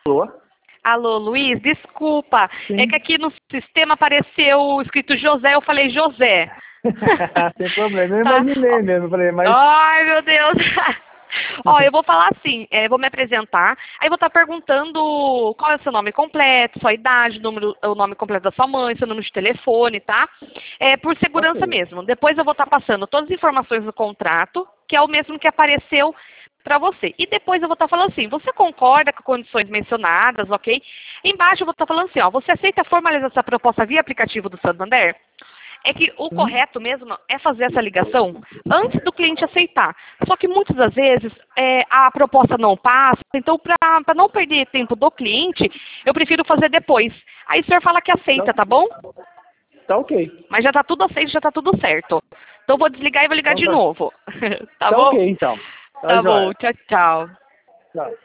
Alô? Alô, Luiz, desculpa. Sim. É que aqui no sistema apareceu escrito José, eu falei José. Sem problema, eu Tá? imaginei mesmo, falei, mas... Ai, meu Deus. Ó, eu vou falar assim, vou me apresentar, aí vou estar perguntando qual é o seu nome completo, sua idade, o nome completo da sua mãe, seu número de telefone, tá? Por segurança Ok. mesmo. Depois eu vou estar passando todas as informações do contrato, que é o mesmo que apareceu para você. E depois eu vou estar falando assim, você concorda com condições mencionadas, ok? Embaixo eu vou estar falando assim, ó, você aceita formalizar essa proposta via aplicativo do Santander? É que o Sim. correto mesmo é fazer essa ligação antes do cliente aceitar. Só que muitas das vezes a proposta não passa, então para não perder tempo do cliente, eu prefiro fazer depois. Aí o senhor fala que aceita, tá bom? Tá ok. Mas já tá tudo aceito, já tá tudo certo. Então eu vou desligar e vou ligar Então de tá. novo. Tá Tá bom? ok, então. Tá Tá bom, jóia. tchau, tchau. Tchau.